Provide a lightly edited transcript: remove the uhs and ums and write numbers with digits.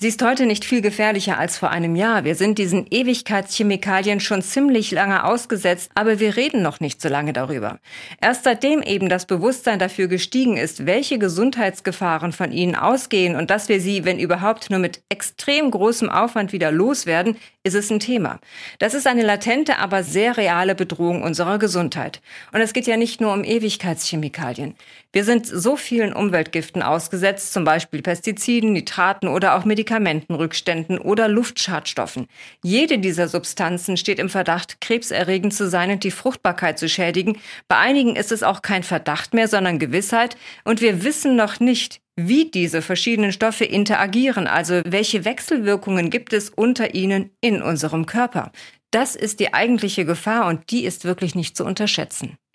Sie ist heute nicht viel gefährlicher als vor einem Jahr. Wir sind diesen Ewigkeitschemikalien schon ziemlich lange ausgesetzt, aber wir reden noch nicht so lange darüber. Erst seitdem eben das Bewusstsein dafür gestiegen ist, welche Gesundheitsgefahren von ihnen ausgehen und dass wir sie, wenn überhaupt, nur mit extrem großem Aufwand wieder loswerden, ist es ein Thema. Das ist eine latente, aber sehr reale Bedrohung unserer Gesundheit. Und es geht ja nicht nur um Ewigkeitschemikalien. Wir sind so vielen Umweltgiften ausgesetzt, zum Beispiel Pestiziden, Nitraten oder auch Medikamentenrückständen oder Luftschadstoffen. Jede dieser Substanzen steht im Verdacht, krebserregend zu sein und die Fruchtbarkeit zu schädigen. Bei einigen ist es auch kein Verdacht mehr, sondern Gewissheit. Und wir wissen noch nicht, wie diese verschiedenen Stoffe interagieren, also welche Wechselwirkungen gibt es unter ihnen in unserem Körper. Das ist die eigentliche Gefahr und die ist wirklich nicht zu unterschätzen.